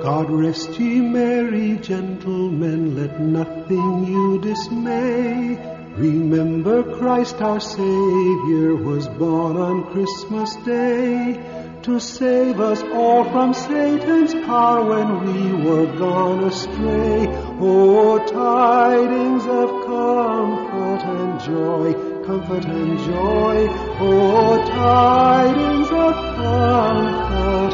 God rest ye merry gentlemen, let nothing you dismay. Remember Christ our Savior was born on Christmas Day, to save us all from Satan's power when we were gone astray. Oh, tidings of comfort and joy, comfort and joy. Oh, tidings of comfort